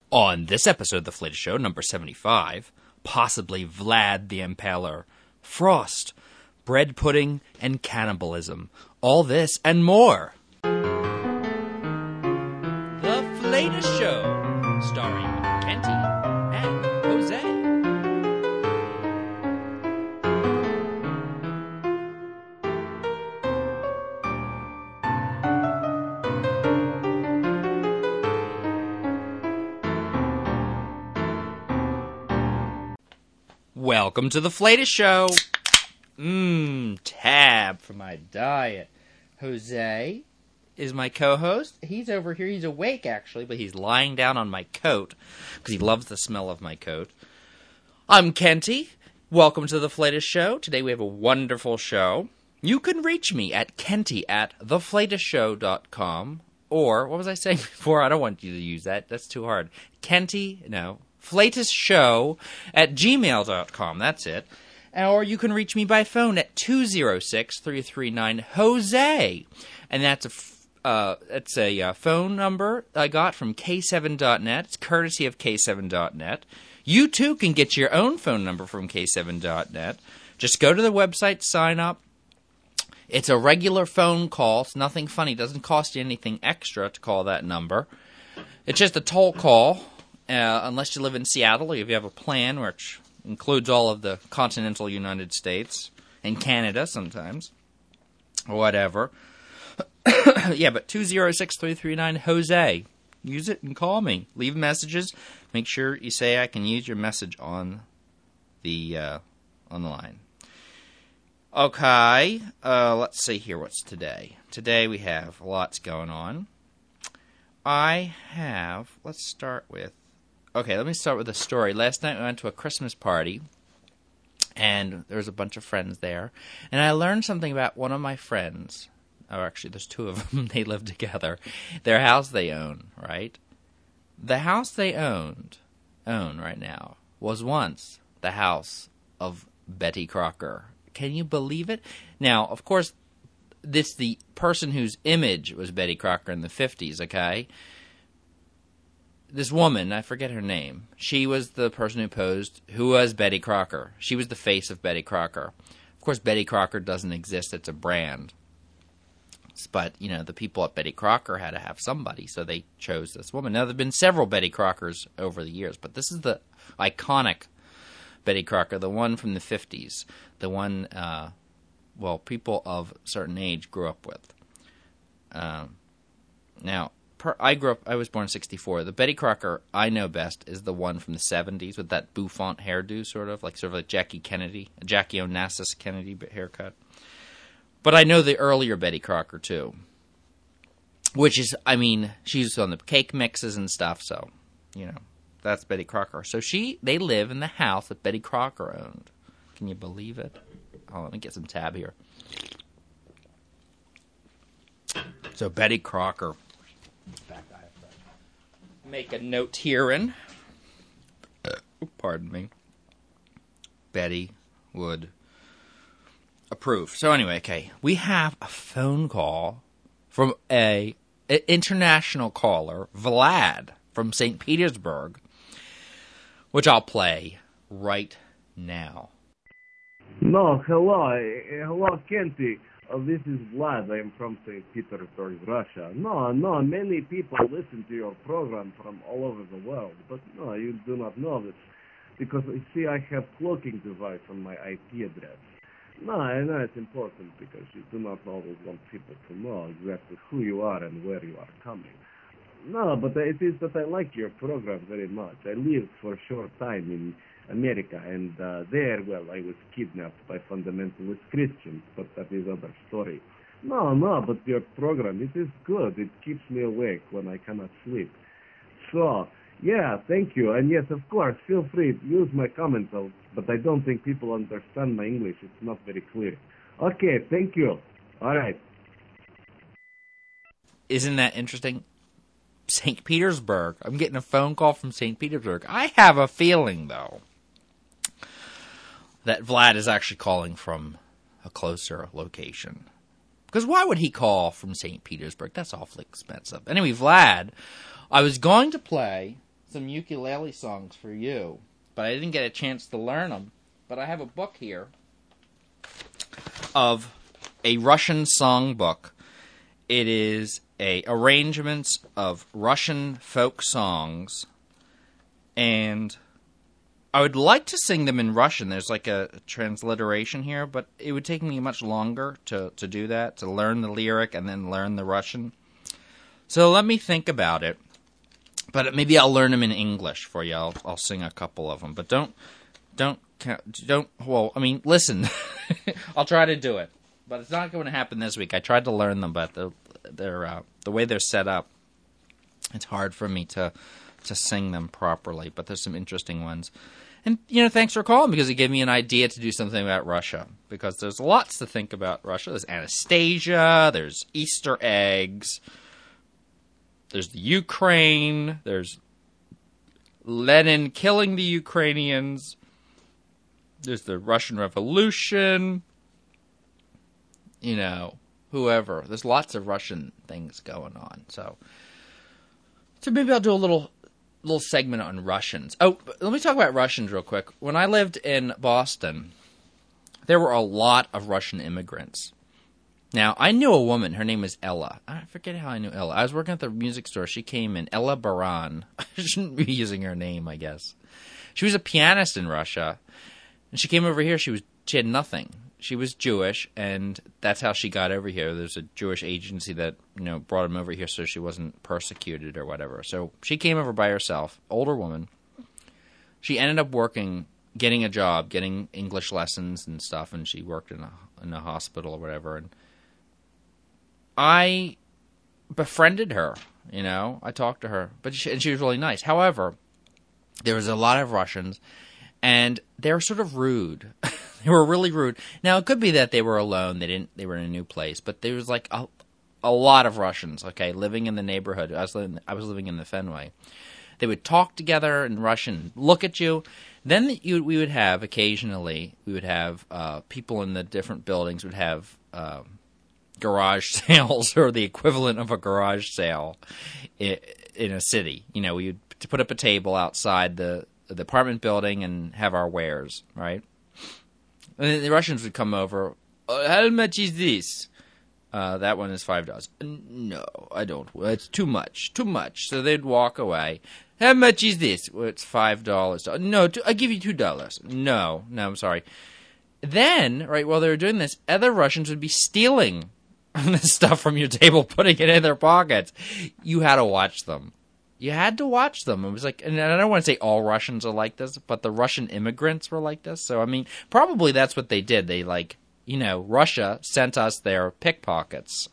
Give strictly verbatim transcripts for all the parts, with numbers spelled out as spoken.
On this episode of The Flatus Show, number seventy-five, possibly Vlad the Impaler, Frost, bread pudding, and cannibalism. All this and more. The Flatus Show, starring Kenty and Jose. Welcome to the Flatus Show. Mmm, tab for my diet. Jose is my co-host. He's over here. He's awake, actually, but he's lying down on my coat because he loves the smell of my coat. I'm Kenty. Welcome to the Flatus Show. Today we have a wonderful show. You can reach me at kenty at the flatus show dot com. Or, what was I saying before? I don't want you to use that. That's too hard. Kenty, no. Flatus Show at gmail dot com. That's it. Or you can reach me by phone at two oh six, three three nine, Jose. And that's a, uh, that's a uh, phone number I got from K seven dot net. It's courtesy of K seven dot net. You, too, can get your own phone number from K seven dot net. Just go to the website, sign up. It's a regular phone call. It's nothing funny. It doesn't cost you anything extra to call that number. It's just a toll call. Uh, unless you live in Seattle, or if you have a plan which includes all of the continental United States and Canada sometimes, or whatever. Yeah, but two oh six, three three nine, Jose. Use it and call me. Leave messages. Make sure you say I can use your message on the uh, on the line. Okay, uh, let's see here. What's today? Today we have lots going on. I have, let's start with, Okay, let me start with a story. Last night we went to a Christmas party, and there was a bunch of friends there, and I learned something about one of my friends. Oh, actually, there's two of them. They live together. Their house they own, right? The house they owned, own right now, was once the house of Betty Crocker. Can you believe it? Now, of course, this the person whose image was Betty Crocker in the fifties, okay? This woman, I forget her name, she was the person who posed, who was Betty Crocker. She was the face of Betty Crocker. Of course, Betty Crocker doesn't exist. It's a brand. But, you know, the people at Betty Crocker had to have somebody, so they chose this woman. Now, there have been several Betty Crockers over the years, but this is the iconic Betty Crocker, the one from the fifties, the one, uh, well, people of a certain age grew up with. Um, now... Per, I grew up, I was born in sixty-four. The Betty Crocker I know best is the one from the seventies with that bouffant hairdo, sort of, like sort of like Jackie Kennedy, Jackie Onassis Kennedy haircut. But I know the earlier Betty Crocker, too. Which is, I mean, she's on the cake mixes and stuff, so, you know, that's Betty Crocker. So she, they live in the house that Betty Crocker owned. Can you believe it? Oh, let me get some tab here. So Betty Crocker. Back, I have to make a note here, and uh, pardon me. Betty would approve. So anyway, okay, we have a phone call from a, a international caller, Vlad from Saint Petersburg, which I'll play right now. No, hello, hello, Kenty. Uh, this is Vlad. I am from Saint Petersburg, Russia. No, no, many people listen to your program from all over the world, but no, you do not know this, because, you see, I have cloaking device on my I P address. No, I know it's important, because you do not always want people to know exactly who you are and where you are coming. No, but it is that I like your program very much. I lived for a short time in America, and uh, there, well, I was kidnapped by fundamentalist Christians, but that is another story. No, no, but your program, it is good. It keeps me awake when I cannot sleep. So, yeah, thank you. And yes, of course, feel free to use my comments, but I don't think people understand my English. It's not very clear. Okay, thank you. All right. Isn't that interesting? Saint Petersburg. I'm getting a phone call from Saint Petersburg. I have a feeling, though, that Vlad is actually calling from a closer location. Because why would he call from Saint Petersburg? That's awfully expensive. Anyway, Vlad, I was going to play some ukulele songs for you, but I didn't get a chance to learn them. But I have a book here of a Russian songbook. It is a arrangements of Russian folk songs, and I would like to sing them in Russian. There's like a transliteration here, but it would take me much longer to, to do that, to learn the lyric and then learn the Russian. So let me think about it. But maybe I'll learn them in English for you. I'll, I'll sing a couple of them. But don't, don't, don't, well, I mean, listen. I'll try to do it. But it's not going to happen this week. I tried to learn them, but they're, they're uh, the way they're set up, it's hard for me to to sing them properly. But there's some interesting ones. And, you know, thanks for calling, because it gave me an idea to do something about Russia. Because there's lots to think about Russia. There's Anastasia. There's Easter eggs. There's the Ukraine. There's Lenin killing the Ukrainians. There's the Russian Revolution. You know, whoever. There's lots of Russian things going on. So, so maybe I'll do a little little segment on Russians. Oh, let me talk about Russians real quick. When I lived in Boston, there were a lot of Russian immigrants. Now, I knew a woman. Her name was Ella. I forget how I knew Ella. I was working at the music store. She came in. Ella Baran. I shouldn't be using her name, I guess. She was a pianist in Russia. And she came over here. She was she had nothing. She was Jewish, and that's how she got over here. There's a Jewish agency that, you know, brought him over here so she wasn't persecuted or whatever. So she came over by herself, older woman. She ended up working, getting a job, getting English lessons and stuff, and she worked in a in a hospital or whatever. And I befriended her, you know. I talked to her, but she, and she was really nice. However, there was a lot of Russians, and they were sort of rude. They were really rude. Now, it could be that they were alone. They didn't. They were in a new place. But there was like a, a lot of Russians, okay, living in the neighborhood. I was living, I was living in the Fenway. They would talk together in Russian, look at you. Then you, we would have, occasionally, we would have uh, people in the different buildings would have uh, garage sales, or the equivalent of a garage sale in, in a city. You know, we would put up a table outside the, the apartment building and have our wares, right? And the Russians would come over. Oh, how much is this? Uh, that one is five dollars. No, I don't. It's too much. Too much. So they'd walk away. How much is this? Well, it's five dollars. No, I give you two dollars. No, no, I'm sorry. Then, right while they were doing this, other Russians would be stealing this stuff from your table, putting it in their pockets. You had to watch them. You had to watch them. It was like, and I don't want to say all Russians are like this, but the Russian immigrants were like this. So, I mean, probably that's what they did. They, like, you know, Russia sent us their pickpockets.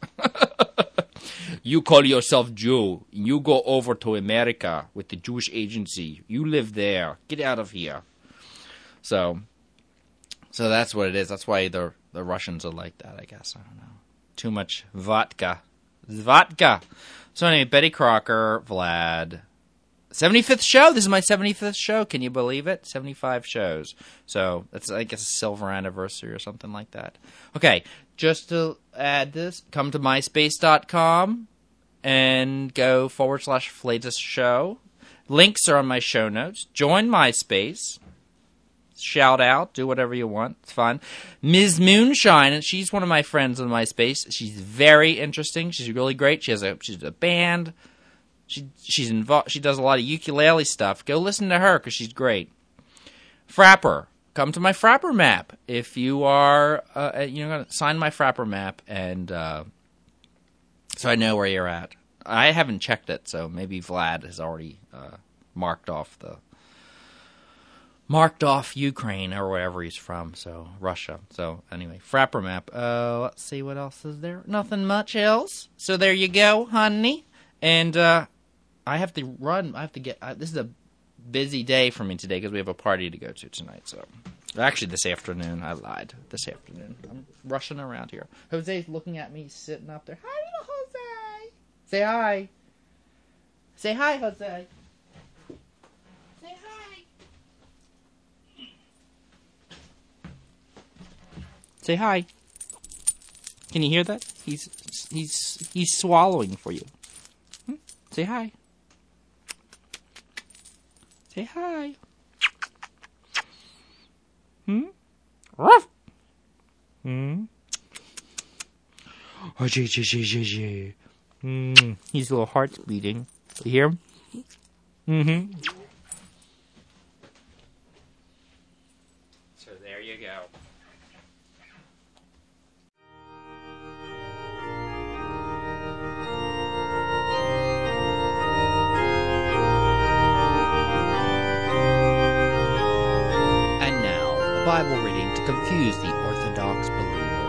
You call yourself Jew. You go over to America with the Jewish agency. You live there. Get out of here. So, so that's what it is. That's why the the Russians are like that, I guess. I don't know. Too much vodka. Vodka. So anyway, Betty Crocker, Vlad, seventy-fifth show. This is my seventy-fifth show. Can you believe it? seventy-five shows. So that's, I guess, a silver anniversary or something like that. Okay, just to add this, come to myspace dot com and go forward slash Flatus show. Links are on my show notes. Join MySpace. Shout out, do whatever you want. It's fun. Miz Moonshine, and she's one of my friends on MySpace. She's very interesting. She's really great. She has a she's a band. She she's involved. She does a lot of ukulele stuff. Go listen to her because she's great. Frapper, come to my Frapper map if you are. Uh, you know, gonna sign my Frapper map, and uh, so I know where you're at. I haven't checked it, so maybe Vlad has already uh, marked off the. Marked off Ukraine or wherever he's from, so Russia. So anyway, Frapper map. Uh, let's see what else is there. Nothing much else. So there you go, honey. And uh, I have to run. I have to get. Uh, this is a busy day for me today because we have a party to go to tonight. So actually, this afternoon. I lied. This afternoon. I'm rushing around here. Jose's looking at me, sitting up there. Hi, little Jose. Say hi. Say hi, Jose. Say hi. Can you hear that? He's he's he's swallowing for you. Hmm? Say hi. Say hi. Hmm? Ruff. Hmm? Oh, gee, gee, gee, gee, gee. Mm, his little heart's beating. You hear him? Mm-hmm. So there you go. And now, a Bible reading to confuse the Orthodox believer.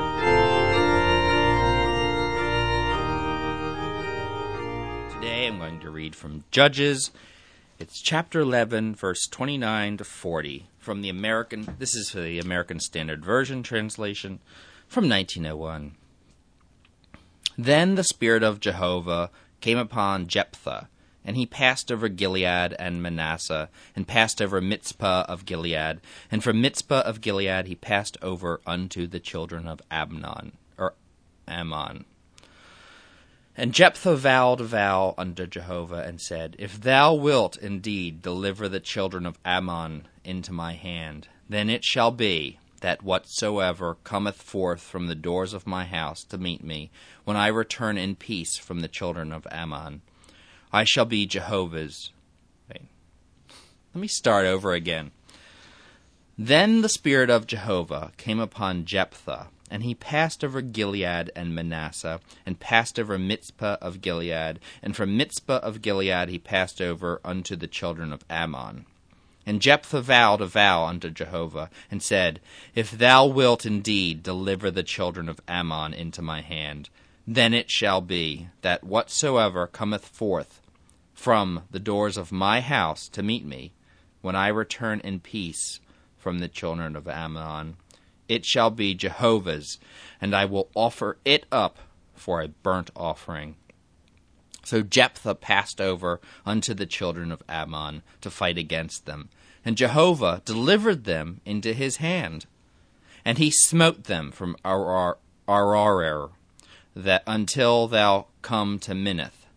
Today I'm going to read from Judges. It's chapter eleven, verse twenty-nine to forty, from the American, this is the American Standard Version translation from nineteen oh one. Then the Spirit of Jehovah came upon Jephthah, and he passed over Gilead and Manasseh, and passed over Mizpah of Gilead, and from Mizpah of Gilead he passed over unto the children of Amnon, or Ammon. And Jephthah vowed a vow unto Jehovah, and said, If thou wilt indeed deliver the children of Ammon into my hand, then it shall be, that whatsoever cometh forth from the doors of my house to meet me, when I return in peace from the children of Ammon, I shall be Jehovah's. Wait. Let me start over again. Then the Spirit of Jehovah came upon Jephthah, and he passed over Gilead and Manasseh, and passed over Mizpah of Gilead, and from Mizpah of Gilead he passed over unto the children of Ammon. And Jephthah vowed a vow unto Jehovah, and said, If thou wilt indeed deliver the children of Ammon into my hand, then it shall be, that whatsoever cometh forth from the doors of my house to meet me, when I return in peace from the children of Ammon, it shall be Jehovah's, and I will offer it up for a burnt offering. So Jephthah passed over unto the children of Ammon to fight against them, and Jehovah delivered them into his hand. And he smote them from Arar, Arar that until thou come to Minnith.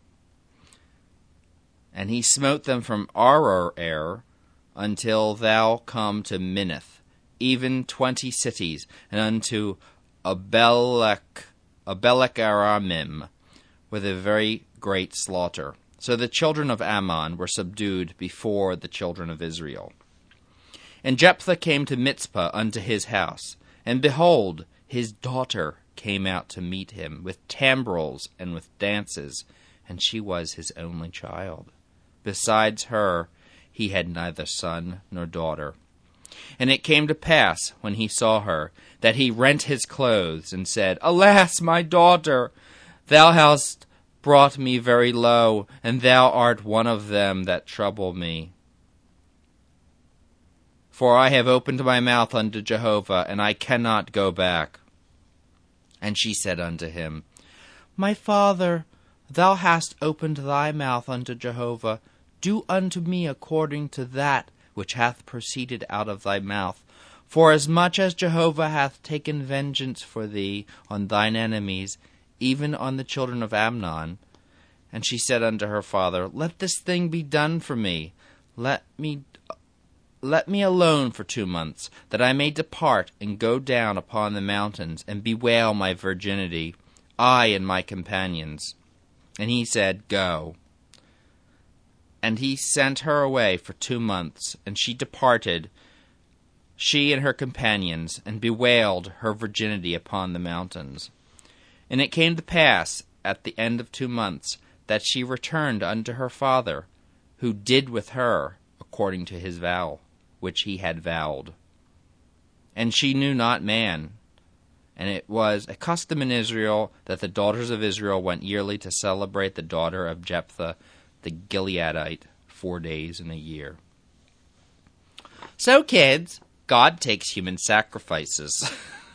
And he smote them from Arar until thou come to Minnith, even twenty cities, and unto Abelech, Abelech-aramim, with a very great slaughter. So the children of Ammon were subdued before the children of Israel. And Jephthah came to Mizpah unto his house, and behold, his daughter came out to meet him, with timbrels and with dances, and she was his only child. Besides her, he had neither son nor daughter. And it came to pass, when he saw her, that he rent his clothes, and said, Alas, my daughter, thou hast brought me very low, and thou art one of them that trouble me. For I have opened my mouth unto Jehovah, and I cannot go back. And she said unto him, My father, thou hast opened thy mouth unto Jehovah. Do unto me according to that which hath proceeded out of thy mouth. For as much as Jehovah hath taken vengeance for thee on thine enemies, even on the children of Amnon. And she said unto her father, Let this thing be done for me. Let me let me alone for two months, that I may depart and go down upon the mountains, and bewail my virginity, I and my companions. And he said, Go. And he sent her away for two months, and she departed, she and her companions, and bewailed her virginity upon the mountains. And it came to pass, at the end of two months, that she returned unto her father, who did with her according to his vow, which he had vowed. And she knew not man. And it was a custom in Israel that the daughters of Israel went yearly to celebrate the daughter of Jephthah, the Gileadite, four days in a year. So, kids, God takes human sacrifices.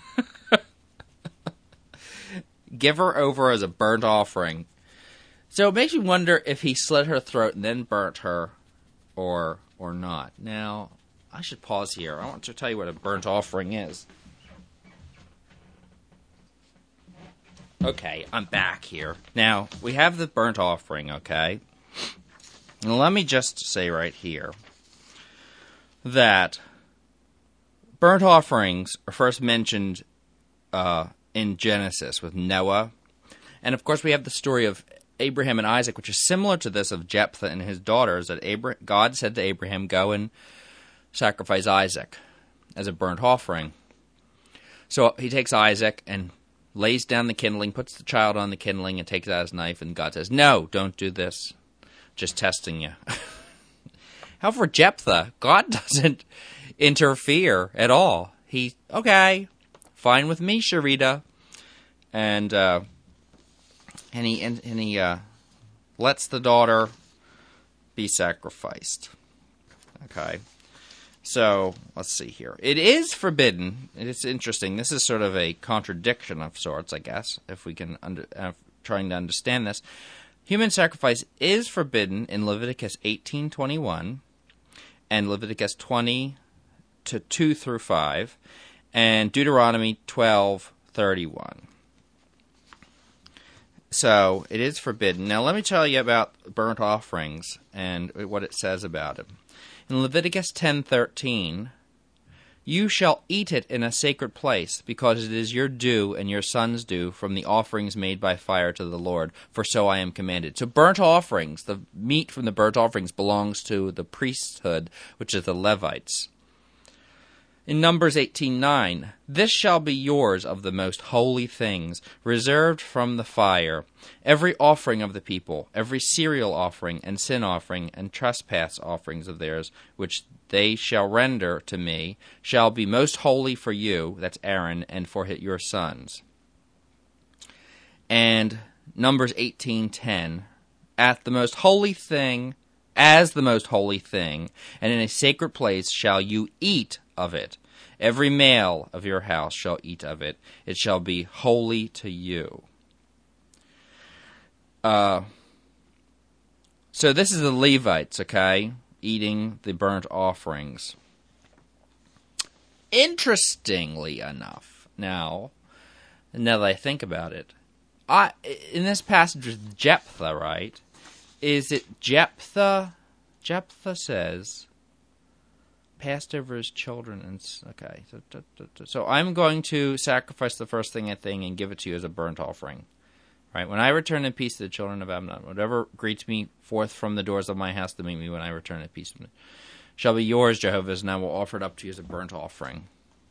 Give her over as a burnt offering. So it makes me wonder if he slit her throat and then burnt her, or or not. Now, I should pause here. I want to tell you what a burnt offering is. Okay, I'm back here. Now, we have the burnt offering, okay? Now, let me just say right here that burnt offerings are first mentioned uh, in Genesis with Noah. And, of course, we have the story of Abraham and Isaac, which is similar to this of Jephthah and his daughters, that Abra- God said to Abraham, go and sacrifice Isaac as a burnt offering. So he takes Isaac and lays down the kindling, puts the child on the kindling, and takes out his knife, and God says, no, don't do this. Just testing you. However, Jephthah, God doesn't interfere at all. He, okay, fine with me, Sharita. And, uh, and he, and, and he, uh, lets the daughter be sacrificed. Okay. So, let's see here. It is forbidden. It's interesting. This is sort of a contradiction of sorts, I guess, if we can, under, uh, trying to understand this. Human sacrifice is forbidden in Leviticus eighteen twenty-one and Leviticus twenty to two through five and Deuteronomy twelve thirty-one. So, it is forbidden. Now, let me tell you about burnt offerings and what it says about it. In Leviticus ten thirteen, you shall eat it in a sacred place, because it is your due and your son's due from the offerings made by fire to the Lord, for so I am commanded. So burnt offerings, the meat from the burnt offerings belongs to the priesthood, which is the Levites. In Numbers eighteen nine, this shall be yours of the most holy things, reserved from the fire. Every offering of the people, every cereal offering and sin offering and trespass offerings of theirs, which they shall render to me, shall be most holy for you, that's Aaron, and for your sons. And Numbers eighteen ten, at the most holy thing, as the most holy thing, and in a sacred place shall you eat of it. Every male of your house shall eat of it. It shall be holy to you. Uh, so this is the Levites, okay, eating the burnt offerings. Interestingly enough, now, now that I think about it, I in this passage with Jephthah, right, is it Jephthah? Jephthah says, passed over his children, and okay, so, so I'm going to sacrifice the first thing I think and give it to you as a burnt offering. Right? When I return in peace to the children of Ammon, whatever greets me forth from the doors of my house to meet me when I return in peace shall be yours, Jehovah, and I will offer it up to you as a burnt offering.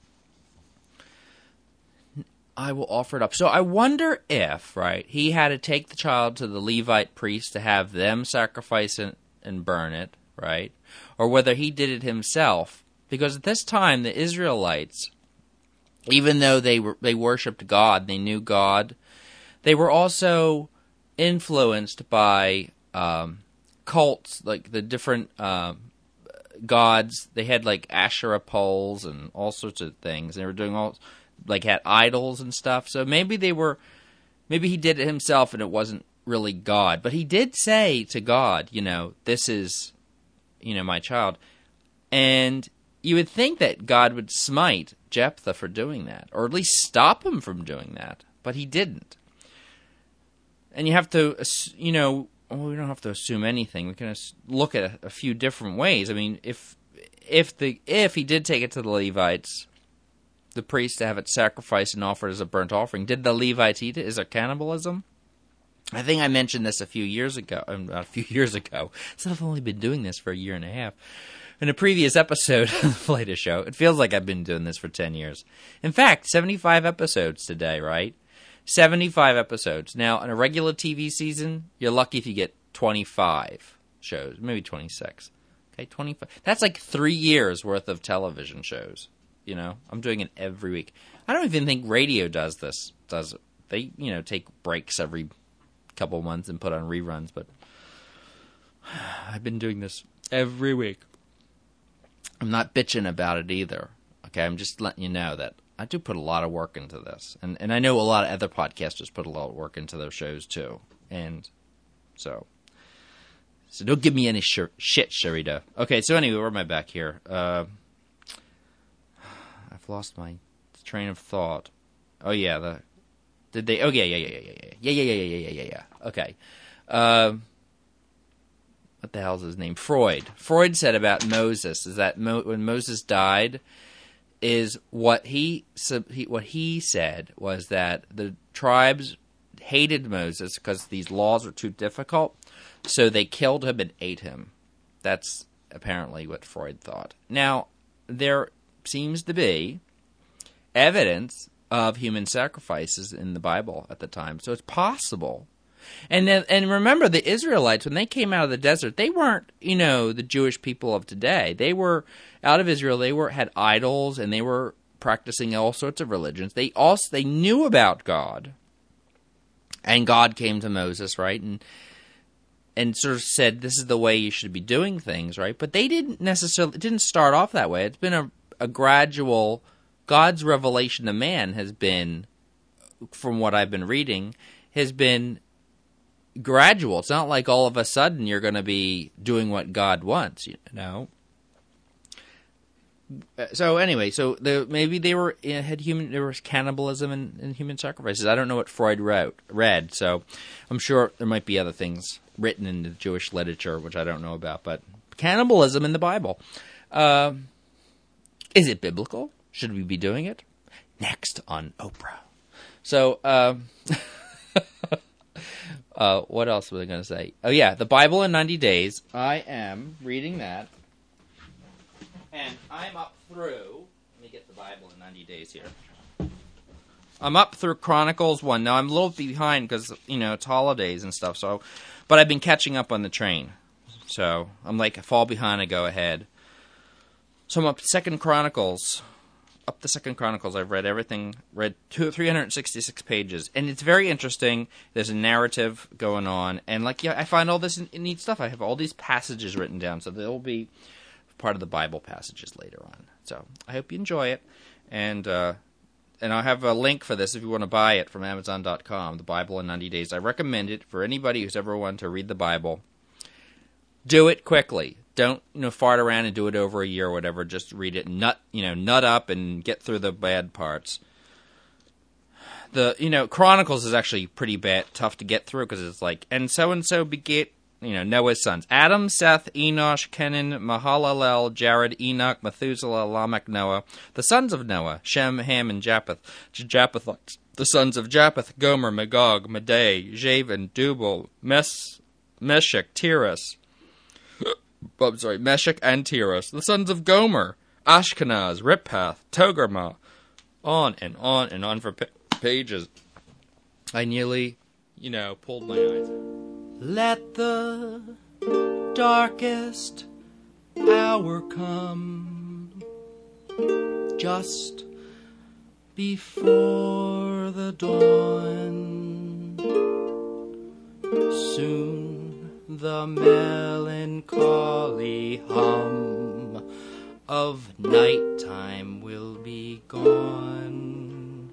I will offer it up. So I wonder if, right, he had to take the child to the Levite priest to have them sacrifice it and burn it, right? Or whether he did it himself, because at this time the Israelites, even though they were they worshipped God, they knew God, they were also influenced by um, cults, like the different uh, gods. They had like Asherah poles and all sorts of things. They were doing all like had idols and stuff. So maybe they were, maybe he did it himself and it wasn't really God, but he did say to God, you know, this is, you know, my child. And you would think that God would smite Jephthah for doing that, or at least stop him from doing that, but he didn't. And you have to, you know, well, we don't have to assume anything. We can look at a, a few different ways. I mean, if if the if he did take it to the Levites, the priests, to have it sacrificed and offered as a burnt offering, did the Levites eat it? Is there cannibalism? I think I mentioned this a few years ago. Um, a few years ago. So I've only been doing this for a year and a half. In a previous episode of the Flatus Show, it feels like I've been doing this for ten years. In fact, seventy-five episodes today, right? seventy-five episodes. Now, in a regular T V season, you're lucky if you get twenty-five shows, maybe twenty-six. Okay, twenty-five. That's like three years worth of television shows. You know, I'm doing it every week. I don't even think radio does this. Does it? They, you know, take breaks every couple of months and put on reruns, but I've been doing this every week. I'm not bitching about it either. Okay, I'm just letting you know that I do put a lot of work into this. And and I know a lot of other podcasters put a lot of work into their shows too. And so, so don't give me any sh- shit, Sharita. Okay, so anyway, where am I back here? Uh, I've lost my train of thought. Oh yeah, the did they? Oh yeah, yeah, yeah, yeah, yeah, yeah, yeah, yeah, yeah, yeah, yeah, yeah. Okay. Uh, what the hell's his name? Freud. Freud said about Moses is that Mo, when Moses died, is what he, he what he said was that the tribes hated Moses because these laws were too difficult, so they killed him and ate him. That's apparently what Freud thought. Now, there seems to be evidence of human sacrifices in the Bible at the time, so it's possible. And then, and remember, the Israelites, when they came out of the desert, they weren't, you know, the Jewish people of today. They were out of Israel. They were had idols, and they were practicing all sorts of religions. They also they knew about God, and God came to Moses, right, and and sort of said, "This is the way you should be doing things," right? But they didn't necessarily it didn't start off that way. It's been a, a gradual. God's revelation to man has been, from what I've been reading, has been gradual. It's not like all of a sudden you're going to be doing what God wants, you know. So anyway, so the, maybe they were had human there was cannibalism and, and human sacrifices. I don't know what Freud wrote read, so I'm sure there might be other things written in the Jewish literature which I don't know about. But cannibalism in the Bible, uh, is it biblical? Should we be doing it? Next on Oprah. So, uh, uh, what else was I going to say? Oh, yeah, the Bible in ninety days. I am reading that. And I'm up through... Let me get the Bible in ninety days here. I'm up through Chronicles one. Now, I'm a little behind because, you know, it's holidays and stuff. So, but I've been catching up on the train. So, I'm like, I fall behind, I go ahead. So, I'm up to Second Chronicles... Up the Second Chronicles, I've read everything, read two, three hundred sixty-six pages, and it's very interesting. There's a narrative going on, and like, yeah, I find all this neat stuff. I have all these passages written down, so they'll be part of the Bible passages later on. So I hope you enjoy it, and uh, and I'll have a link for this if you want to buy it from Amazon dot com, The Bible in ninety days. I recommend it for anybody who's ever wanted to read the Bible. Do it quickly. Don't, you know, fart around and do it over a year or whatever. Just read it, nut, you know, nut up and get through the bad parts. The, you know, Chronicles is actually pretty bad, tough to get through because it's like, and so-and-so beget, you know, Noah's sons. Adam, Seth, Enosh, Kenan, Mahalalel, Jared, Enoch, Methuselah, Lamech, Noah. The sons of Noah, Shem, Ham, and Japheth. Japhethites. The sons of Japheth, Gomer, Magog, Madai, Javan, Dubal, Mes, Meshech, Tiras. I'm sorry, Meshech and Tiras, the sons of Gomer, Ashkenaz, Riphath, Togarmah, on and on and on for pa- pages. I nearly, you know, pulled my eyes out. Let the darkest hour come, just before the dawn. Soon the melancholy hum of nighttime will be gone.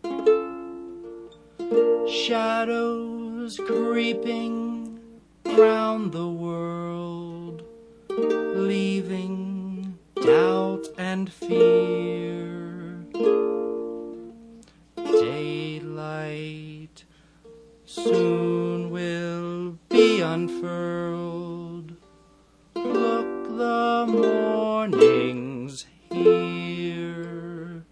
Shadows creeping round the world, leaving doubt and fear. Daylight soon will be unfurled. Look, the morning's here.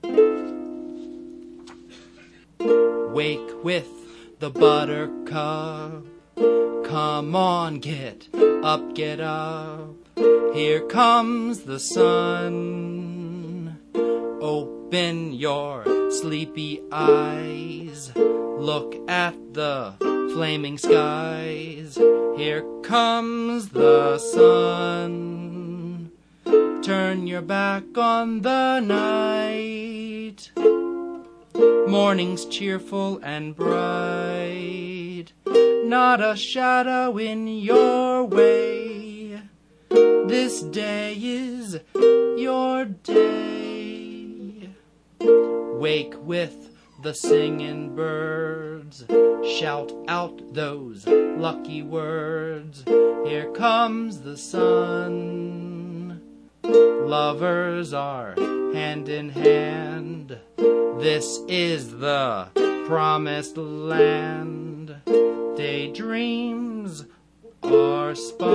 Wake with the buttercup. Come on, get up, get up. Here comes the sun. Open your sleepy eyes. Look at the flaming skies. Here comes the sun. Turn your back on the night. Morning's cheerful and bright. Not a shadow in your way. This day is your day. Wake with the singing birds, shout out those lucky words. Here comes the sun. Lovers are hand in hand. This is the promised land. Daydreams are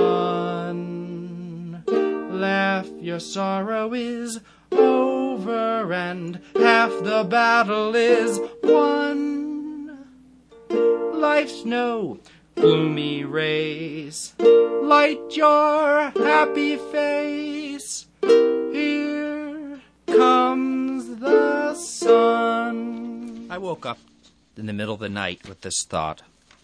spun. Laugh, your sorrow is over, and half the battle is won. Life's no gloomy race. Light your happy face. Here comes the sun. I woke up in the middle of the night with this thought.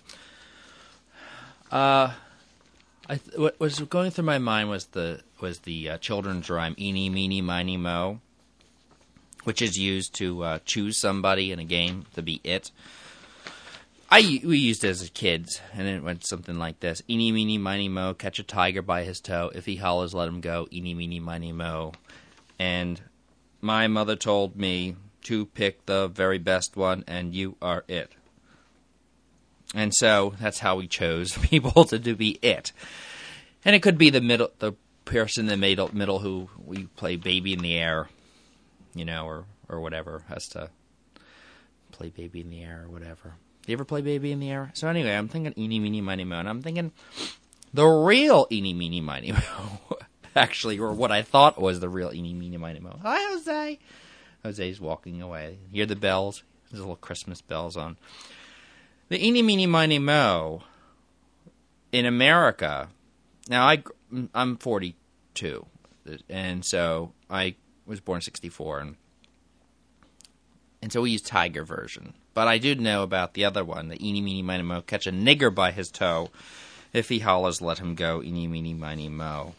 Uh, I th- what was going through my mind was the was the uh, children's rhyme "Eeny, Meeny, Miny, Mo," which is used to uh, choose somebody in a game to be it. I we used it as kids, and it went something like this: "Eeny, meeny, miny, mo, catch a tiger by his toe. If he hollers, let him go. Eeny, meeny, miny, mo." And my mother told me to pick the very best one, and you are it. And so that's how we chose people to do be it. And it could be the middle, the person in the middle, middle who we play baby in the air, you know, or or whatever, has to play baby in the air or whatever. You ever play baby in the air? So anyway, I'm thinking eeny, meeny, miny, mo, and I'm thinking the real eeny, meeny, miny, mo, actually, or what I thought was the real eeny, meeny, miny, mo. Hi, Jose. Jose's walking away. Hear the bells? There's little Christmas bells on. The eeny, meeny, miny, mo in America. Now, I, I'm forty-two, and so I was born in sixty-four, and, and so we use Tiger version. But I do know about the other one, the eeny, meeny, miny, mo, catch a nigger by his toe. If he hollers, let him go, eeny, meeny, miny, mo.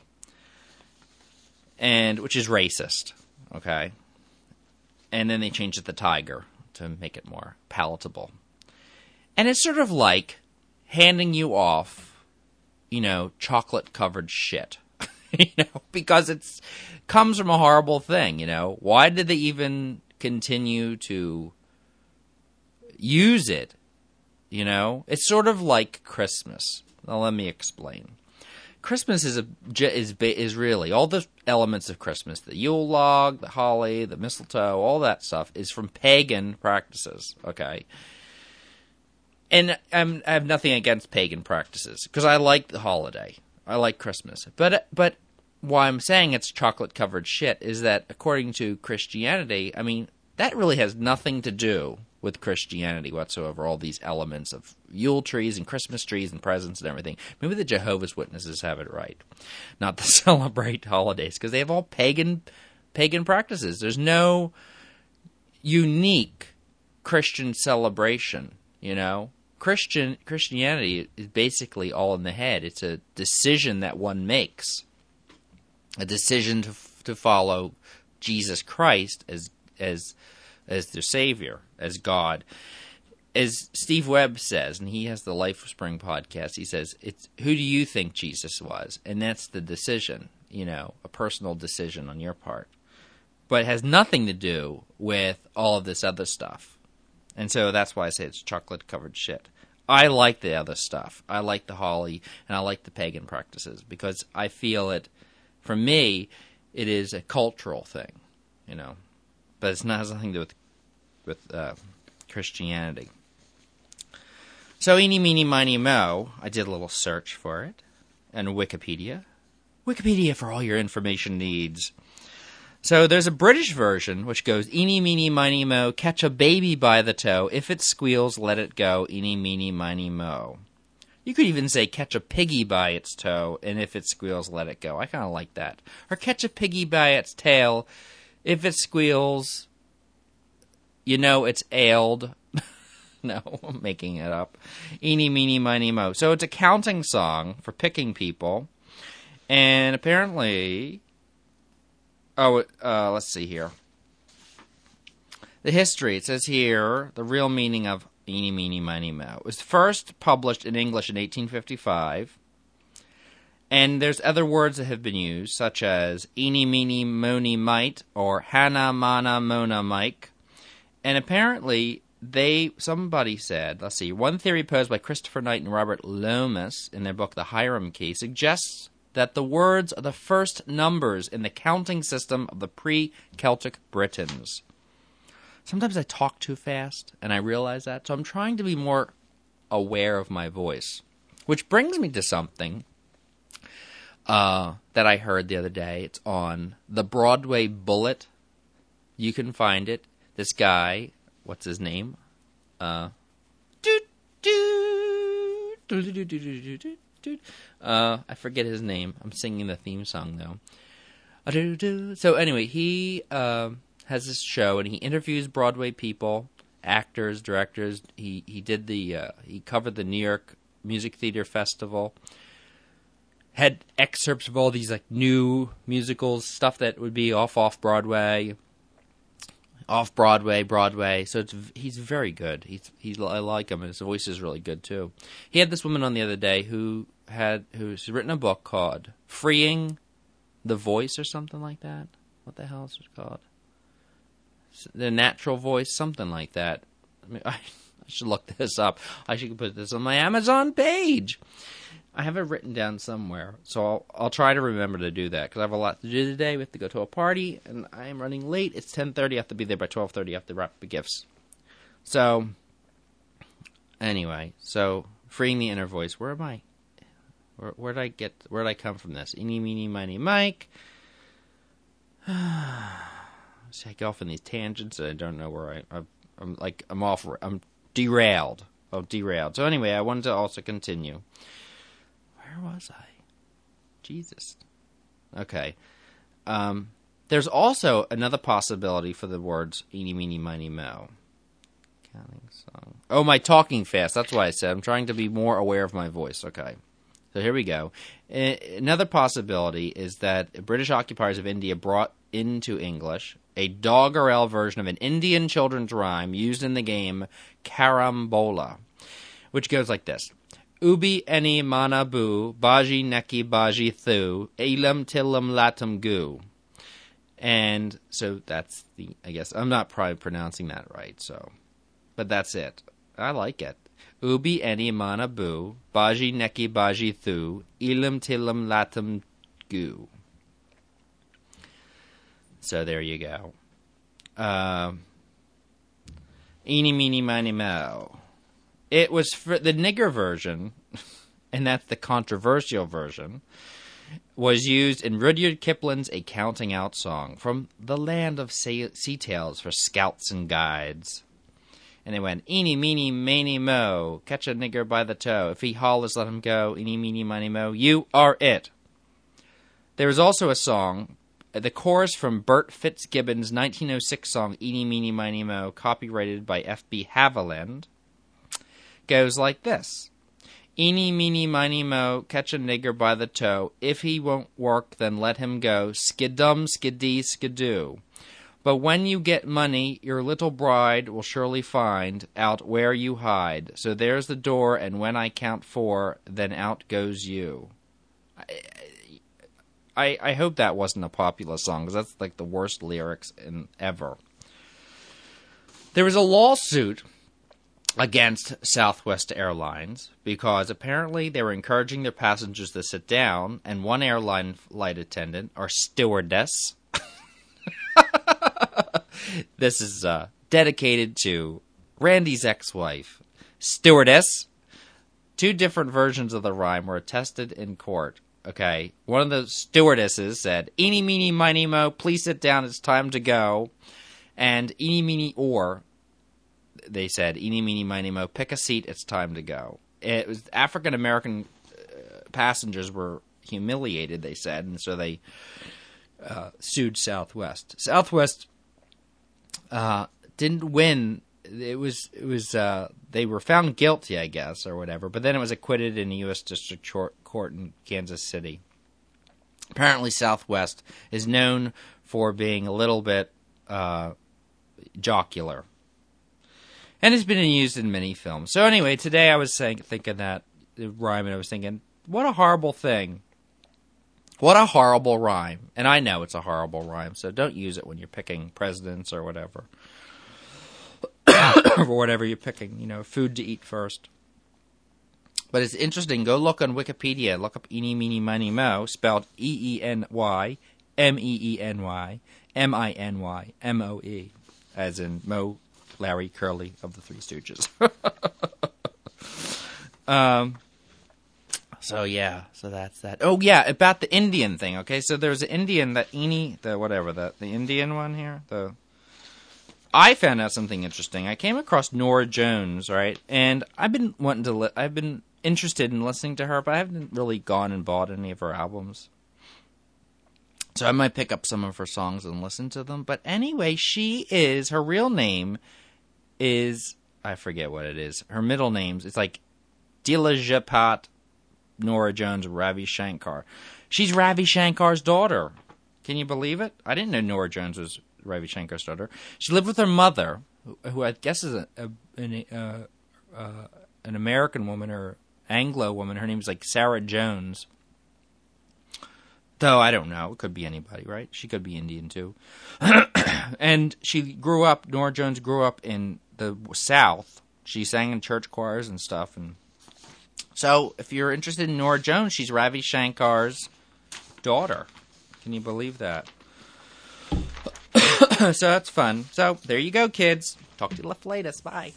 And, which is racist, okay? And then they changed it to Tiger to make it more palatable. And it's sort of like handing you off, you know, chocolate-covered shit, you know, because it's comes from a horrible thing, you know. Why did they even continue to use it, you know? It's sort of like Christmas. Now, let me explain. Christmas is a, is is really all the elements of Christmas: the Yule log, the holly, the mistletoe, all that stuff is from pagan practices. Okay, and I'm, I have nothing against pagan practices because I like the holiday. I like Christmas, but but why I'm saying it's chocolate covered shit is that according to Christianity, I mean that really has nothing to do with Christianity whatsoever, all these elements of Yule trees and Christmas trees and presents and everything. Maybe the Jehovah's Witnesses have it right, not to celebrate holidays, because they have all pagan pagan practices. There's no unique Christian celebration, you know? Christian Christianity is basically all in the head. It's a decision that one makes, a decision to to follow Jesus Christ as as as their Savior, as God. As Steve Webb says, and he has the Life of Spring podcast, he says, "It's who do you think Jesus was?" And that's the decision, you know, a personal decision on your part. But it has nothing to do with all of this other stuff. And so that's why I say it's chocolate-covered shit. I like the other stuff. I like the holly, and I like the pagan practices, because I feel it, for me, it is a cultural thing, you know. But it's not, has nothing to do with, with uh, Christianity. So, eeny, meeny, miny, mo, I did a little search for it, and Wikipedia. Wikipedia for all your information needs. So, there's a British version, which goes, eeny, meeny, miny, mo, catch a baby by the toe, if it squeals, let it go, eeny, meeny, miny, mo. You could even say, catch a piggy by its toe, and if it squeals, let it go. I kind of like that. Or catch a piggy by its tail, if it squeals, you know it's ailed. No, I'm making it up. Eeny, meeny, miny, mo. So it's a counting song for picking people. And apparently, oh, uh, let's see here. The history, it says here, the real meaning of eeny, meeny, miny, mo. It was first published in English in eighteen fifty-five. And there's other words that have been used, such as eeny, meeny, mony, mite, or hana, mana, mona, mike. And apparently, they, somebody said, let's see, one theory posed by Christopher Knight and Robert Lomas in their book The Hiram Key suggests that the words are the first numbers in the counting system of the pre-Celtic Britons. Sometimes I talk too fast, and I realize that, so I'm trying to be more aware of my voice. Which brings me to something uh, that I heard the other day. It's on the Broadway Bullet. You can find it. This guy, what's his name? Uh, doot, doot, doot, doot, doot, doot, doot, doot. Uh, I forget his name. I'm singing the theme song, though. So anyway, he uh, has this show, and he interviews Broadway people, actors, directors. He he did the uh, he covered the New York Music Theater Festival. Had excerpts of all these like new musicals, stuff that would be off off Broadway, off Broadway, Broadway. So it's he's very good. He's he's I like him, and his voice is really good too. He had this woman on the other day who had who's written a book called Freeing the Voice or something like that. What the hell is it called? The Natural Voice, something like that. I mean, I, I should look this up. I should put this on my Amazon page. I have it written down somewhere, so I'll, I'll try to remember to do that, because I have a lot to do today. We have to go to a party, and I am running late. It's ten thirty. I have to be there by twelve thirty. I have to wrap the gifts. So, anyway, so, freeing the inner voice. Where am I? Where, where did I get, where did I come from this? Eeny, meeny, miny, Mike. See, I go off on these tangents, and I don't know where I, I I'm like, I'm off, I'm derailed. Oh, derailed. So anyway, I wanted to also continue. Where was I? Jesus. Okay. Um, there's also another possibility for the words eeny, meeny, miny, mo. Counting song. Oh, my talking fast. That's why I said I'm trying to be more aware of my voice. Okay. So here we go. Another possibility is that British occupiers of India brought into English a doggerel version of an Indian children's rhyme used in the game Carambola, which goes like this. Ubi eni mana bu, baji neki baji thu, elam tilam latam gu. And so that's the, I guess, I'm not probably pronouncing that right, so, but that's it. I like it. Ubi eni mana bu, baji neki baji thu, elam tilam latam gu. So there you go. Uh, eeny, meeny, miny, mo. It was for the nigger version, and that's the controversial version, was used in Rudyard Kipling's A Counting Out song from the land of sea, sea tales for scouts and guides. And it went, eeny, meeny, miny, mo, catch a nigger by the toe. If he hollers, let him go. Eeny, meeny, miny, mo, you are it. There was also a song, the chorus from Bert Fitzgibbon's nineteen oh six song, Eeny, Meeny, Miny, Mo, copyrighted by F B Haviland, goes like this. Eeny, meeny, miny, mo, catch a nigger by the toe. If he won't work, then let him go. Skidum, skidee, skidoo. But when you get money, your little bride will surely find out where you hide. So there's the door, and when I count four, then out goes you. I, I, I hope that wasn't a popular song, because that's like the worst lyrics in ever. There was a lawsuit against Southwest Airlines because apparently they were encouraging their passengers to sit down, and one airline flight attendant, or stewardess, this is uh, dedicated to Randy's ex-wife, stewardess. Two different versions of the rhyme were attested in court. Okay, one of the stewardesses said, eeny, meeny, miny, mo, please sit down, it's time to go. And eeny, meeny, or, they said, eeny, meeny, miny, mo, pick a seat, it's time to go. It was African-American uh, passengers were humiliated, they said, and so they uh, sued Southwest. Southwest uh, didn't win. It was, it was, uh, they were found guilty, I guess, or whatever, but then it was acquitted in the U S District Court in Kansas City. Apparently Southwest is known for being a little bit uh, jocular, and it's been used in many films. So anyway, today I was saying, thinking that rhyme, and I was thinking, what a horrible thing. What a horrible rhyme. And I know it's a horrible rhyme, so don't use it when you're picking presidents or whatever. Or whatever you're picking, you know, food to eat first. But it's interesting. Go look on Wikipedia. Look up eeny, meeny, miny, mo, spelled E E N Y, M E E N Y, M I N Y, M O E, as in Mo, Larry, Curly of the Three Stooges. um, So, yeah, so that's that. Oh, yeah, about the Indian thing, okay? So there's an Indian, the Eni, the whatever, the, the Indian one here. The I found out something interesting. I came across Norah Jones, right? And I've been wanting to, li- I've been interested in listening to her, but I haven't really gone and bought any of her albums. So I might pick up some of her songs and listen to them. But anyway, she is, her real name is, I forget what it is. Her middle names, it's like Dilajapat Norah Jones Ravi Shankar. She's Ravi Shankar's daughter. Can you believe it? I didn't know Norah Jones was Ravi Shankar's daughter. She lived with her mother, who, who I guess is a, a, an, uh, uh, an American woman or Anglo woman. Her name's like Sarah Jones. Though I don't know. It could be anybody, right? She could be Indian too. And she grew up, Norah Jones grew up in the South. She sang in church choirs and stuff, and so, if you're interested in Norah Jones, she's Ravi Shankar's daughter. Can you believe that? So, that's fun. So, there you go, kids. Talk to you left latest. Bye.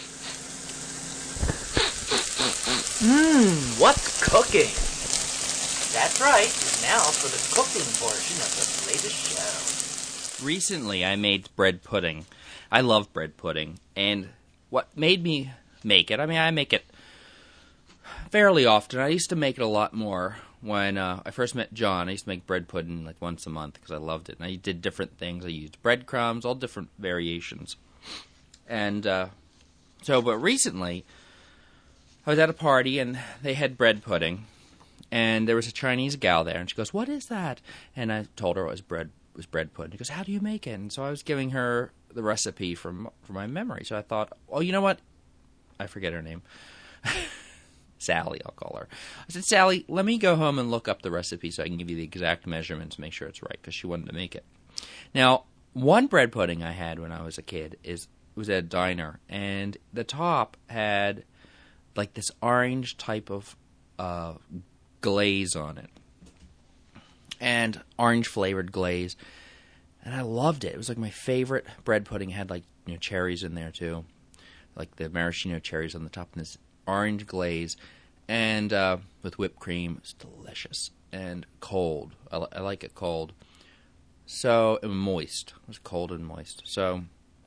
Mmm, what's cooking? That's right. Now for the cooking portion of the latest show. Recently, I made bread pudding. I love bread pudding. And what made me make it, I mean, I make it fairly often. I used to make it a lot more when uh, I first met John. I used to make bread pudding like once a month because I loved it. And I did different things. I used breadcrumbs, all different variations. And uh, so, but recently, I was at a party and they had bread pudding. And there was a Chinese gal there. And she goes, "What is that?" And I told her it was bread, it was bread pudding. She goes, "How do you make it?" And so I was giving her the recipe from, from my memory. So I thought, oh, you know what? I forget her name. Sally, I'll call her. I said, "Sally, let me go home and look up the recipe so I can give you the exact measurements, make sure it's right," because she wanted to make it. Now, one bread pudding I had when I was a kid is was at a diner, and the top had like this orange type of uh, glaze on it, and orange flavored glaze, and I loved it. It was like my favorite bread pudding. It had like you know cherries in there too, like the maraschino cherries on the top, and this orange glaze, and uh, with whipped cream. It's delicious and cold. I, li- I like it cold. So and moist. It was cold and moist. So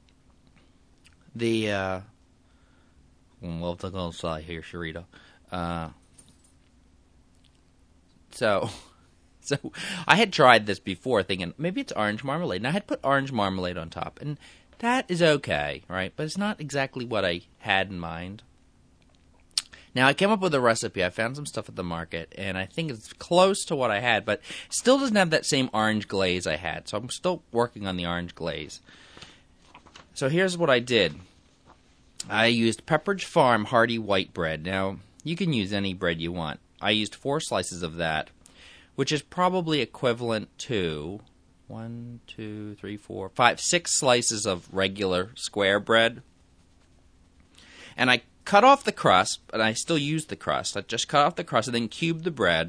the uh, well, the little side here, Sharita. Uh, so, so I had tried this before, thinking maybe it's orange marmalade, and I had put orange marmalade on top, and that is okay, right? But it's not exactly what I had in mind. Now, I came up with a recipe. I found some stuff at the market, and I think it's close to what I had, but still doesn't have that same orange glaze I had. So I'm still working on the orange glaze. So here's what I did. I used Pepperidge Farm Hearty White Bread. Now, you can use any bread you want. I used four slices of that, which is probably equivalent to one, two, three, four, five, six slices of regular square bread. And I cut off the crust, but I still used the crust. I just cut off the crust and then cubed the bread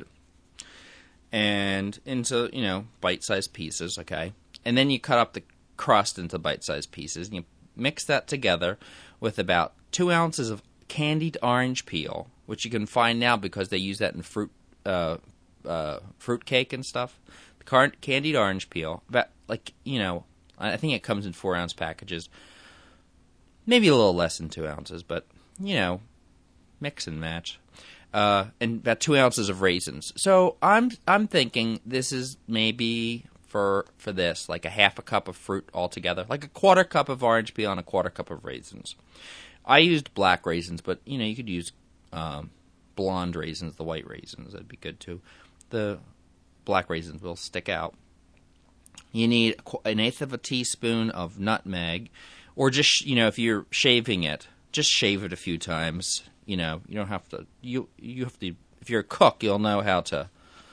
and into, you know, bite-sized pieces, okay? And then you cut up the crust into bite-sized pieces, and you mix that together with about two ounces of candied orange peel, which you can find now because they use that in fruit uh, uh, fruit cake and stuff. The car- candied orange peel, about, like, you know, I think it comes in four-ounce packages. Maybe a little less than two ounces, but you know, mix and match, uh, and about two ounces of raisins. So I'm I'm thinking this is maybe for for this like a half a cup of fruit altogether, like a quarter cup of orange peel and a quarter cup of raisins. I used black raisins, but you know you could use um, blonde raisins, the white raisins. That'd be good too. The black raisins will stick out. You need an eighth of a teaspoon of nutmeg, or just you know if you're shaving it. Just shave it a few times. You know, you don't have to. You you have to. If you're a cook, you'll know how to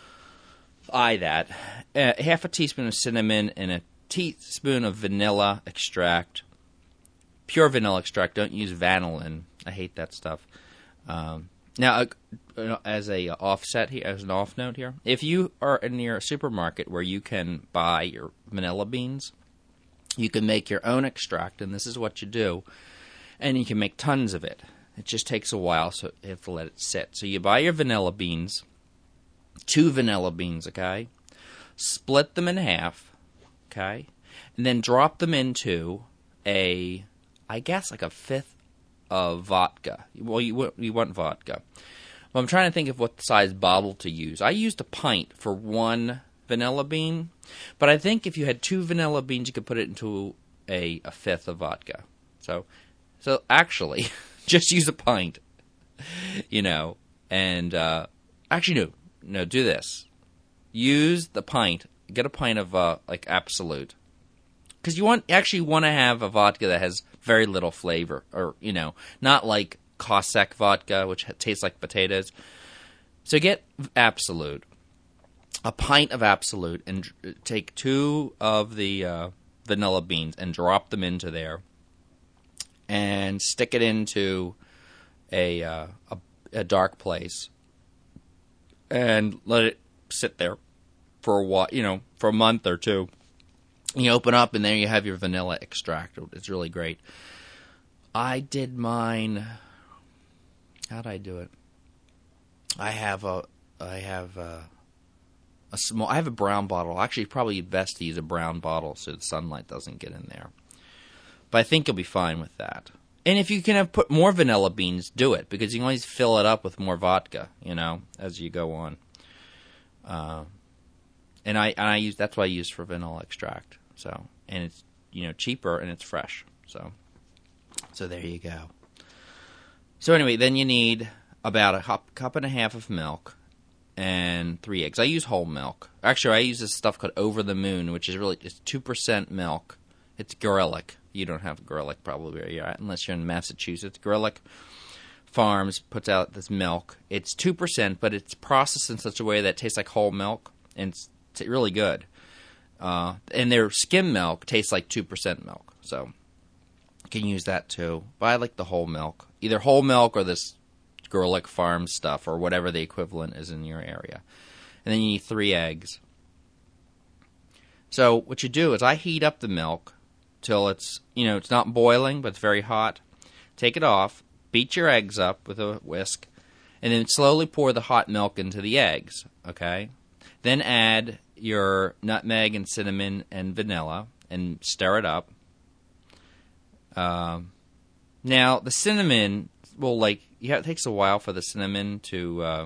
eye that. Uh, half a teaspoon of cinnamon and a teaspoon of vanilla extract. Pure vanilla extract. Don't use vanillin. I hate that stuff. Um, now, uh, as a offset here, as an off note here, if you are near a supermarket where you can buy your vanilla beans, you can make your own extract, and this is what you do. And you can make tons of it. It just takes a while, so you have to let it sit. So you buy your vanilla beans, two vanilla beans, okay? Split them in half, okay? And then drop them into a, I guess, like a fifth of vodka. Well, you, you want vodka. Well, I'm trying to think of what size bottle to use. I used a pint for one vanilla bean, but I think if you had two vanilla beans, you could put it into a, a fifth of vodka. So, so actually, just use a pint, you know, and uh, actually, no, no, do this. Use the pint, get a pint of, uh, like, Absolute. Because you want actually want to have a vodka that has very little flavor, or, you know, not like Cossack vodka, which tastes like potatoes. So get Absolute, a pint of Absolute, and take two of the uh, vanilla beans and drop them into there, and stick it into a, uh, a a dark place, and let it sit there for a while, you know, for a month or two. You open up, and there you have your vanilla extract. It's really great. I did mine. How'd I do it? I have a, I have a, a small. I have a brown bottle. Actually, probably best to use a brown bottle so the sunlight doesn't get in there. But I think you'll be fine with that. And if you can have put more vanilla beans, do it, because you can always fill it up with more vodka, you know, as you go on. Uh, and I and I use that's what I use for vanilla extract. So, and it's, you know, cheaper and it's fresh. So, so there you go. So anyway, then you need about a cup, cup and a half of milk and three eggs. I use whole milk. Actually, I use this stuff called Over the Moon, which is really just two percent milk. It's Gorelick. You don't have Gorelick probably where you're at, unless you're in Massachusetts. Gorelick Farms puts out this milk. It's two percent, but it's processed in such a way that it tastes like whole milk, and it's, it's really good. Uh, and their skim milk tastes like two percent milk, so you can use that too. But I like the whole milk. Either whole milk or this Gorelick Farm stuff, or whatever the equivalent is in your area. And then you need three eggs. So what you do is I heat up the milk till it's, you know, it's not boiling, but it's very hot. Take it off, beat your eggs up with a whisk, and then slowly pour the hot milk into the eggs, okay? Then add your nutmeg and cinnamon and vanilla and stir it up. Um, now, the cinnamon will, like, yeah, it takes a while for the cinnamon to uh,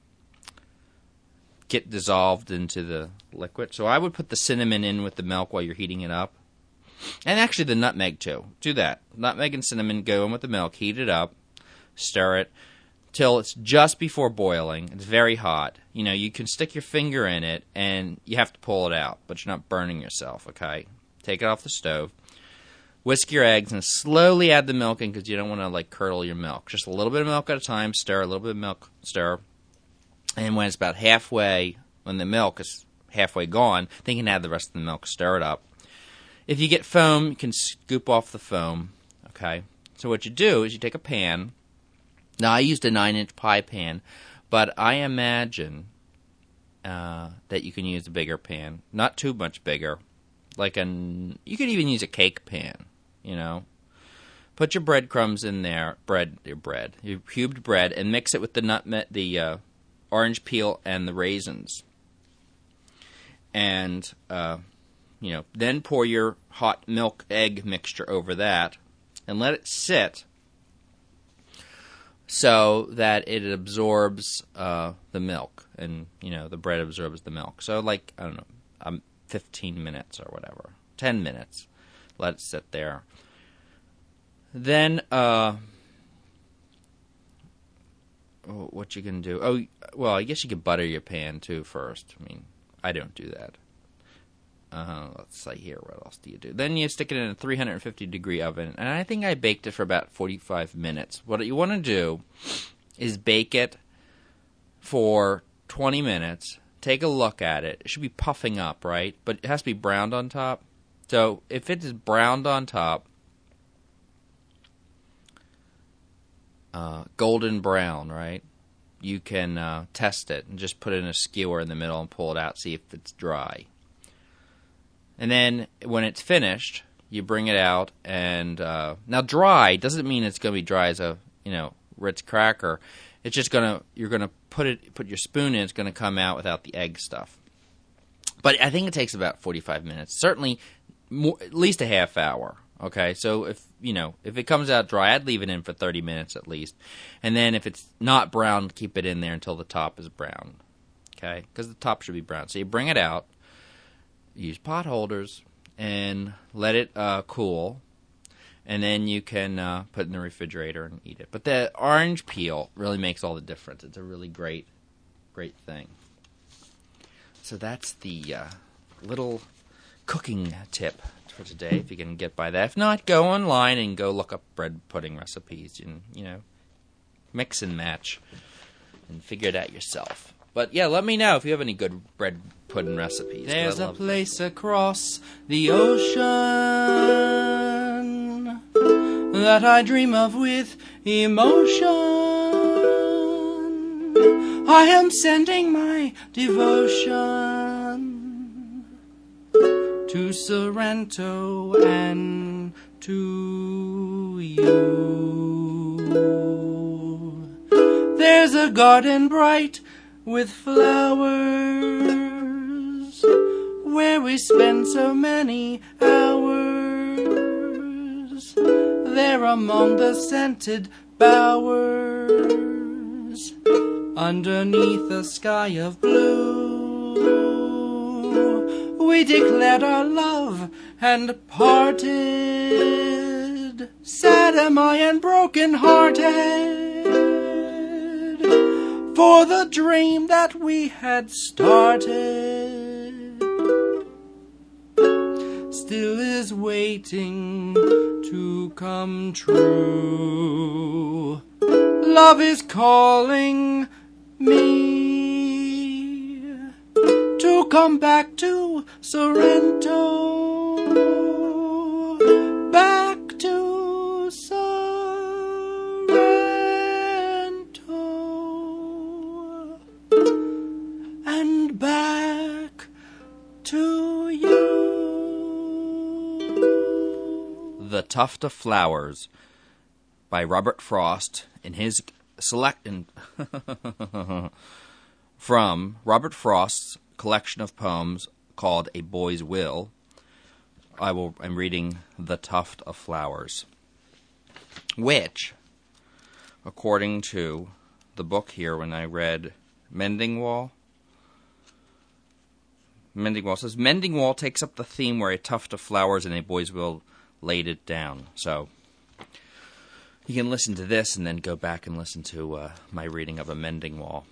get dissolved into the liquid. So I would put the cinnamon in with the milk while you're heating it up. And actually the nutmeg, too. Do that. Nutmeg and cinnamon go in with the milk, heat it up, stir it till it's just before boiling. It's very hot. You know, you can stick your finger in it, and you have to pull it out, but you're not burning yourself, okay? Take it off the stove. Whisk your eggs and slowly add the milk in because you don't want to, like, curdle your milk. Just a little bit of milk at a time, stir, a little bit of milk, stir. And when it's about halfway, when the milk is halfway gone, then you can add the rest of the milk, stir it up. If you get foam, you can scoop off the foam, okay? So what you do is you take a pan. Now, I used a nine-inch pie pan, but I imagine uh, that you can use a bigger pan. Not too much bigger. Like an, you could even use a cake pan, you know. Put your breadcrumbs in there, bread, your bread, your cubed bread, and mix it with the nutmeg, the uh, orange peel, and the raisins. And, uh, you know, then pour your hot milk egg mixture over that, and let it sit so that it absorbs uh, the milk, and, you know, the bread absorbs the milk. So, like, I don't know, um, fifteen minutes or whatever, ten minutes. Let it sit there. Then, uh, what you can do? Oh, well, I guess you could butter your pan too first. I mean, I don't do that. Uh, let's see here. What else do you do? Then you stick it in a three hundred fifty degree oven, and I think I baked it for about forty-five minutes. What you want to do is bake it for twenty minutes. Take a look at it. It should be puffing up, right? But it has to be browned on top. So if it is browned on top, uh, golden brown, right? You can uh, test it and just put it in a skewer in the middle and pull it out, see if it's dry. And then when it's finished, you bring it out, and uh, now dry doesn't mean it's going to be dry as a you know, Ritz cracker. It's just gonna you're gonna put it put your spoon in. It's gonna come out without the egg stuff. But I think it takes about forty-five minutes. Certainly, more, at least a half hour. Okay, so if you know if it comes out dry, I'd leave it in for thirty minutes at least, and then if it's not brown, keep it in there until the top is brown. Okay, because the top should be brown. So you bring it out, use pot holders, and let it uh, cool, and then you can uh, put it in the refrigerator and eat it. But the orange peel really makes all the difference. It's a really great, great thing. So that's the uh, little cooking tip for today, if you can get by that. If not, go online and go look up bread pudding recipes and, you know, mix and match and figure it out yourself. But, yeah, let me know if you have any good bread pudding recipes. There's a place across the ocean that I dream of with emotion. I am sending my devotion to Sorrento and to you. There's a garden bright with flowers where we spend so many hours. There among the scented bowers, underneath a sky of blue, we declared our love and parted. Sad am I and broken-hearted, for the dream that we had started still is waiting to come true. Love is calling me to come back to Sorrento, back to Sorrento, and back to you. The Tuft of Flowers by Robert Frost in his select in from Robert Frost's collection of poems called A Boy's Will. I will I'm reading The Tuft of Flowers, which, according to the book here, when I read Mendingwall, Mendingwall says, Mendingwall takes up the theme where a tuft of flowers in A Boy's Will laid it down. So you can listen to this and then go back and listen to uh, my reading of A Mendingwall.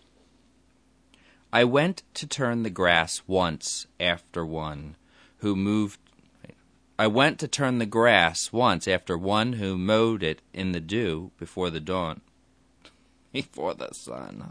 I went to turn the grass once after one who moved. I went to turn the grass once after one who mowed it in the dew before the dawn, before the sun.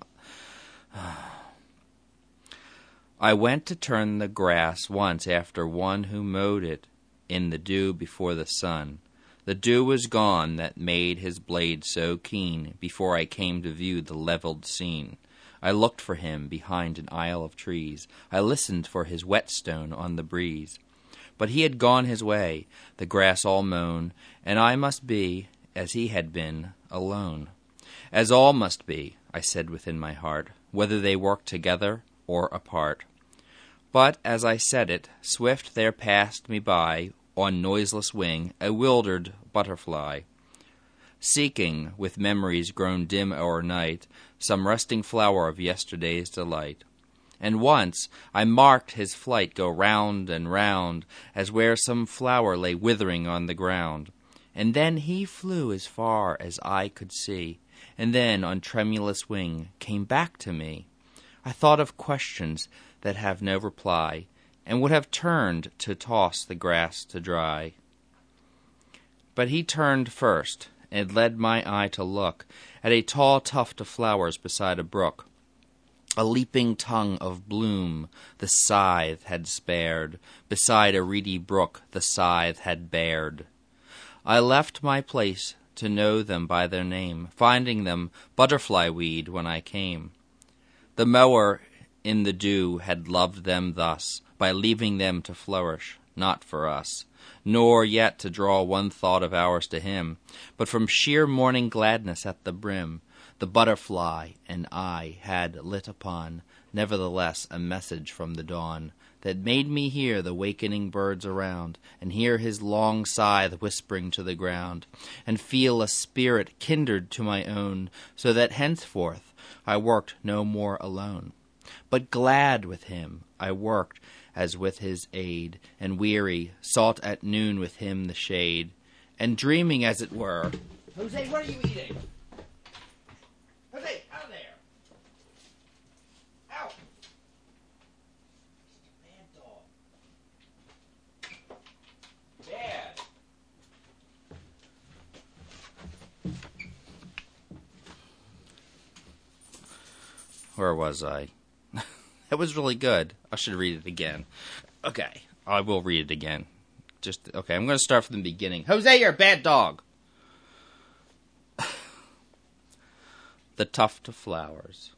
I went to turn the grass once after one who mowed it in the dew before the sun. The dew was gone that made his blade so keen before I came to view the levelled scene. I looked for him behind an aisle of trees. I listened for his whetstone on the breeze. But he had gone his way, the grass all mown, and I must be, as he had been, alone. As all must be, I said within my heart, whether they work together or apart. But as I said it, swift there passed me by, on noiseless wing, a wildered butterfly, seeking, with memories grown dim o'er night, some resting flower of yesterday's delight. And once I marked his flight go round and round, as where some flower lay withering on the ground. And then he flew as far as I could see, and then on tremulous wing came back to me. I thought of questions that have no reply, and would have turned to toss the grass to dry. But he turned first, and led my eye to look at a tall tuft of flowers beside a brook. A leaping tongue of bloom the scythe had spared, beside a reedy brook the scythe had bared. I left my place to know them by their name, finding them butterfly weed when I came. The mower in the dew had loved them thus, by leaving them to flourish not for us, nor yet to draw one thought of ours to him, but from sheer morning gladness at the brim, the butterfly and I had lit upon, nevertheless, a message from the dawn, that made me hear the wakening birds around, and hear his long scythe whispering to the ground, and feel a spirit kindred to my own, so that henceforth I worked no more alone, but glad with him I worked as with his aid, and weary sought at noon with him the shade, and dreaming as it were. Jose, what are you eating? Jose, out of there! Out! Bad dog. Bad. Where was I? That was really good. I should read it again. Okay, I will read it again. Just okay, I'm going to start from the beginning. Jose, you're a bad dog. The tuft of flowers.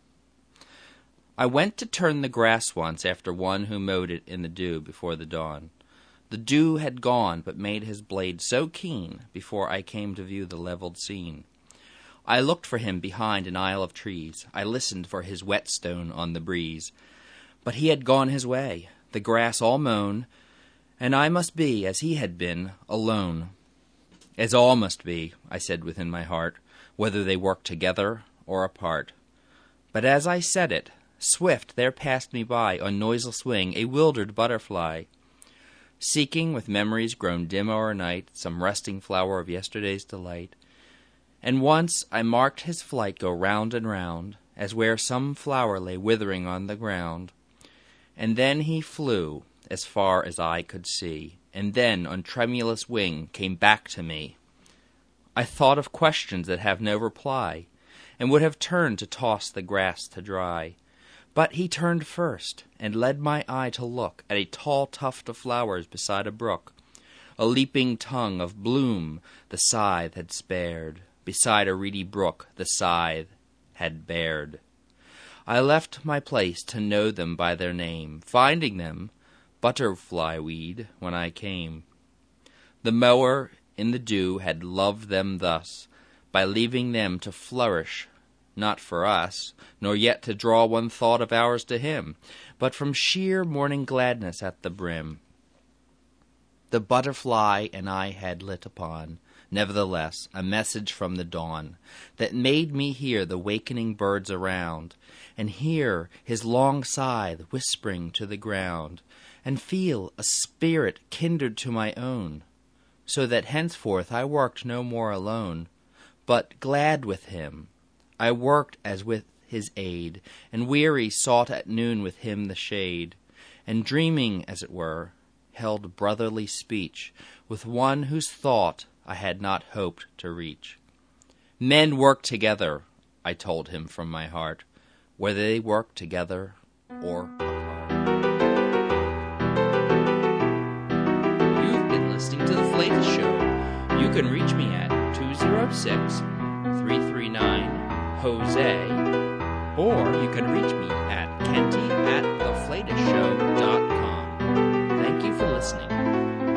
I went to turn the grass once after one who mowed it in the dew before the dawn. The dew had gone, but made his blade so keen before I came to view the leveled scene. I looked for him behind an aisle of trees. I listened for his whetstone on the breeze. But he had gone his way, the grass all mown, and I must be, as he had been, alone. As all must be, I said within my heart, whether they work together or apart. But as I said it, swift there passed me by on noiseless wing a wildered butterfly, seeking with memories grown dim o'er night some resting flower of yesterday's delight. And once I marked his flight go round and round, as where some flower lay withering on the ground. And then he flew as far as I could see, and then on tremulous wing came back to me. I thought of questions that have no reply, and would have turned to toss the grass to dry. But he turned first, and led my eye to look at a tall tuft of flowers beside a brook. A leaping tongue of bloom the scythe had spared. Beside a reedy brook the scythe had bared. I left my place to know them by their name, finding them butterfly weed when I came. The mower in the dew had loved them thus, by leaving them to flourish, not for us, nor yet to draw one thought of ours to him, but from sheer morning gladness at the brim. The butterfly and I had lit upon, nevertheless, a message from the dawn, that made me hear the wakening birds around, and hear his long scythe whispering to the ground, and feel a spirit kindred to my own, so that henceforth I worked no more alone, but glad with him. I worked as with his aid, and weary sought at noon with him the shade, and dreaming, as it were, held brotherly speech with one whose thought I had not hoped to reach. Men work together, I told him from my heart, whether they work together or apart. You've been listening to The Flatus Show. You can reach me at two oh six, three three nine, J O S E, or you can reach me at kenty at the flatus show dot com. Thank you for listening.